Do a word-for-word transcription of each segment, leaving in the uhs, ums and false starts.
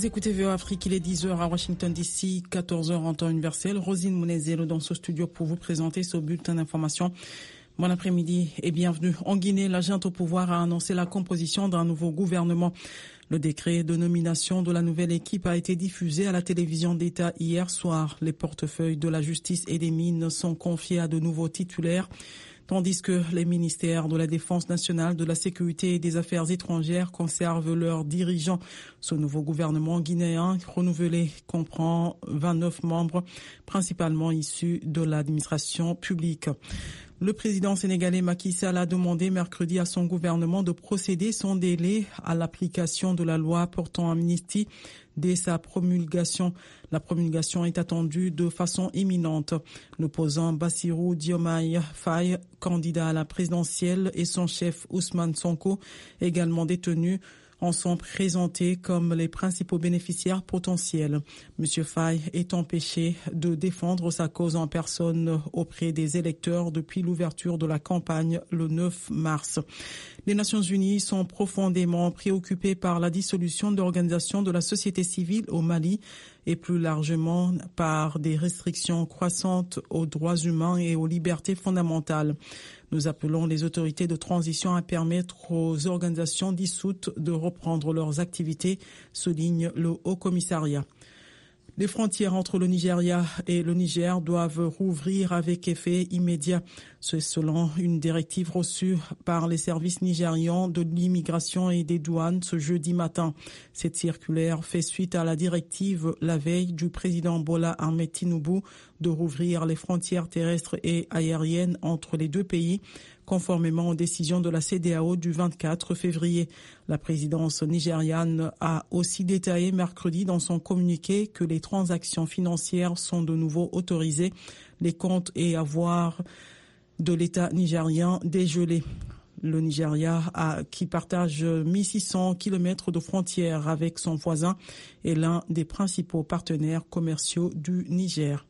Vous écoutez V O Afrique, il est dix heures à Washington D C, quatorze heures en temps universel. Rosine Mounezelo dans ce studio pour vous présenter ce bulletin d'information. Bon après-midi et bienvenue. En Guinée, la junte au pouvoir a annoncé la composition d'un nouveau gouvernement. Le décret de nomination de la nouvelle équipe a été diffusé à la télévision d'État hier soir. Les portefeuilles de la justice et des mines sont confiés à de nouveaux titulaires, tandis que les ministères de la Défense nationale, de la Sécurité et des Affaires étrangères conservent leurs dirigeants. Ce nouveau gouvernement guinéen renouvelé comprend vingt-neuf membres, principalement issus de l'administration publique. Le président sénégalais Macky Sall a demandé mercredi à son gouvernement de procéder sans délai à l'application de la loi portant amnistie dès sa promulgation. La promulgation est attendue de façon imminente. L'opposant Bassirou Diomaye Faye, candidat à la présidentielle, et son chef Ousmane Sonko, également détenu, en sont présentés comme les principaux bénéficiaires potentiels. Monsieur Faye est empêché de défendre sa cause en personne auprès des électeurs depuis l'ouverture de la campagne le neuf mars. Les Nations Unies sont profondément préoccupées par la dissolution d'organisations de la société civile au Mali et plus largement par des restrictions croissantes aux droits humains et aux libertés fondamentales. Nous appelons les autorités de transition à permettre aux organisations dissoutes de reprendre leurs activités, souligne le Haut-Commissariat. Les frontières entre le Nigeria et le Niger doivent rouvrir avec effet immédiat. C'est selon une directive reçue par les services nigérians de l'immigration et des douanes ce jeudi matin. Cette circulaire fait suite à la directive la veille du président Bola Ahmed Tinubu de rouvrir les frontières terrestres et aériennes entre les deux pays, conformément aux décisions de la C E D E A O du vingt-quatre février. La présidence nigériane a aussi détaillé mercredi dans son communiqué que les transactions financières sont de nouveau autorisées, les comptes et avoirs de l'État nigérien dégelés. Le Nigeria, a, qui partage mille six cents kilomètres de frontières avec son voisin, est l'un des principaux partenaires commerciaux du Niger.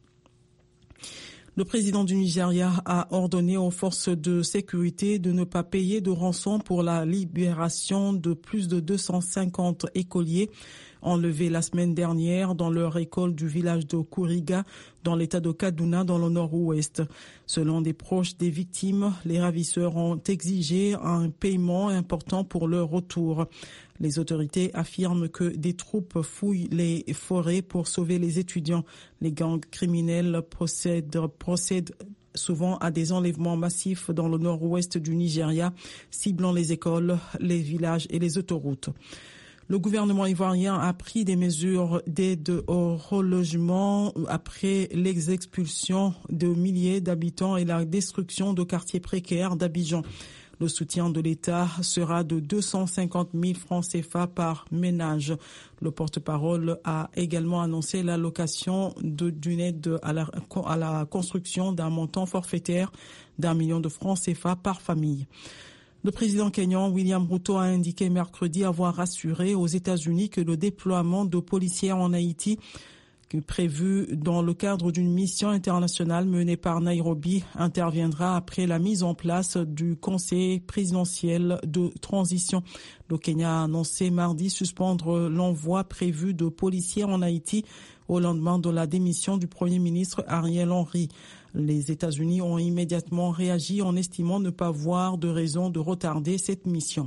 Le président du Nigeria a ordonné aux forces de sécurité de ne pas payer de rançon pour la libération de plus de deux cent cinquante écoliers enlevés la semaine dernière dans leur école du village de Kuriga, dans l'état de Kaduna, dans le nord-ouest. Selon des proches des victimes, les ravisseurs ont exigé un paiement important pour leur retour. Les autorités affirment que des troupes fouillent les forêts pour sauver les étudiants. Les gangs criminels procèdent, procèdent souvent à des enlèvements massifs dans le nord-ouest du Nigeria, ciblant les écoles, les villages et les autoroutes. Le gouvernement ivoirien a pris des mesures d'aide au relogement après les expulsions de milliers d'habitants et la destruction de quartiers précaires d'Abidjan. Le soutien de l'État sera de deux cent cinquante mille francs C F A par ménage. Le porte-parole a également annoncé l'allocation d'une aide à la, à la construction d'un montant forfaitaire d'un million de francs C F A par famille. Le président kényan William Ruto a indiqué mercredi avoir assuré aux États-Unis que le déploiement de policiers en Haïti, prévu dans le cadre d'une mission internationale menée par Nairobi, interviendra après la mise en place du Conseil présidentiel de transition. Le Kenya a annoncé mardi suspendre l'envoi prévu de policiers en Haïti au lendemain de la démission du Premier ministre Ariel Henry. Les États-Unis ont immédiatement réagi en estimant ne pas voir de raison de retarder cette mission.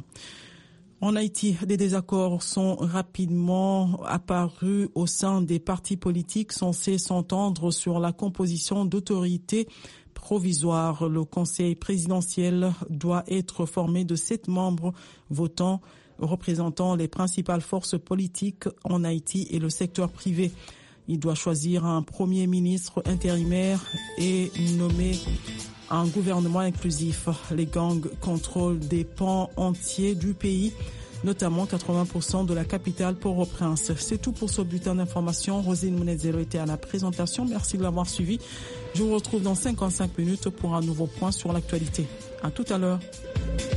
En Haïti, des désaccords sont rapidement apparus au sein des partis politiques censés s'entendre sur la composition d'autorités provisoires. Le Conseil présidentiel doit être formé de sept membres votants représentant les principales forces politiques en Haïti et le secteur privé. Il doit choisir un premier ministre intérimaire et nommer un gouvernement inclusif. Les gangs contrôlent des pans entiers du pays, notamment quatre-vingts pour cent de la capitale Port-au-Prince. C'est tout pour ce bulletin d'information. Rosine Mounezelo était à la présentation. Merci de l'avoir suivi. Je vous retrouve dans cinquante-cinq minutes pour un nouveau point sur l'actualité. À tout à l'heure.